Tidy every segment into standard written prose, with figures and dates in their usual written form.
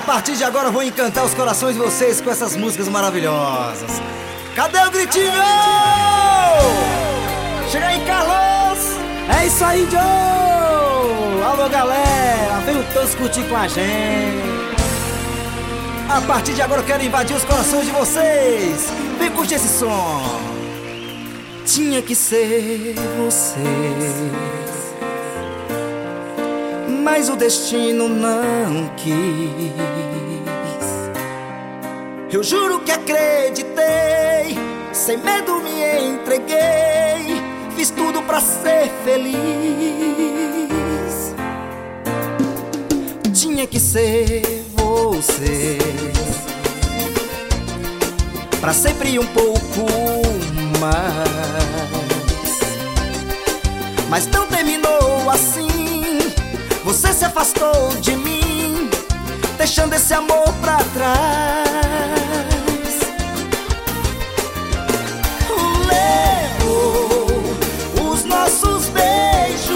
partir de agora eu vou encantar os corações de vocês com essas músicas maravilhosas. Cadê o gritinho? Chega aí, Carlos! É isso aí, Joe! Alô, galera! Venham todos curtir com a gente. A partir de agora eu quero invadir os corações de vocês. Vem curtir esse som. Tinha que ser você, mas o destino não quis. Eu juro que acreditei, sem medo me entreguei, fiz tudo pra ser feliz. Tinha que ser você, pra sempre um pouco mais. Mas não terminou assim, você se afastou de mim, deixando esse amor pra trás. Levou os nossos beijos,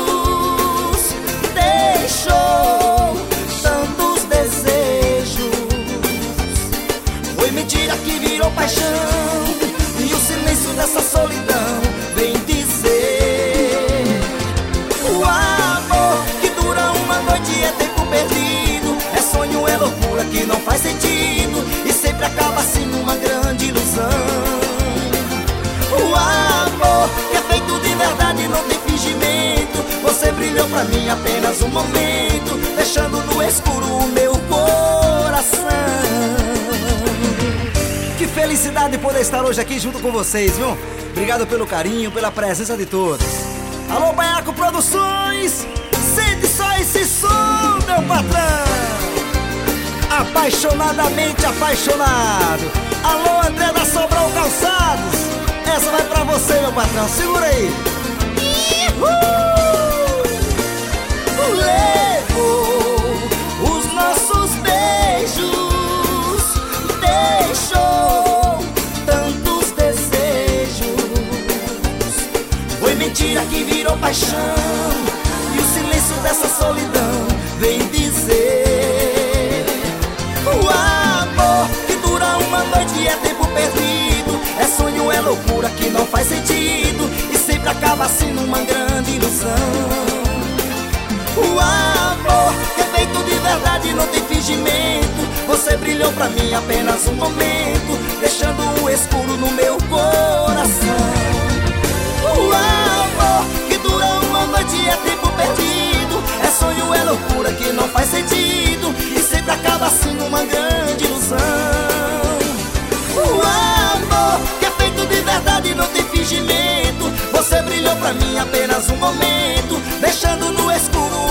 deixou tantos desejos. Foi mentira que virou paixão, e o silêncio dessa solidão vem dizer: o amor que dura uma noite é tempo perdido, é sonho, é loucura que não faz sentido, e sempre acaba assim numa grande ilusão. O amor que é feito de verdade não tem fingimento, você brilhou pra mim apenas um momento, deixando no escuro o meu coração. Que felicidade poder estar hoje aqui junto com vocês, viu? Obrigado pelo carinho, pela presença de todos. Alô, Baiaco Produções, sente só esse som, meu patrão. Apaixonadamente apaixonado. Alô, André da Sobral Calçados, essa vai pra você, meu patrão, segura aí. Levou os nossos beijos, deixou tantos desejos. Foi mentira que virou paixão, e o silêncio dessa solidão vem dizer: o amor que dura uma noite é tempo perdido, é sonho, é loucura que não faz sentido, e sempre acaba assim numa grande ilusão. O amor que é feito de verdade não tem fingimento, você brilhou pra mim apenas um momento, deixando um escuro no meu coração. O amor que dura uma noite é tempo perdido, é sonho, é loucura que não faz sentido, e sempre acaba assim numa grande ilusão. O amor que é feito de verdade não tem fingimento, você brilhou pra mim apenas um momento, deixando no escuro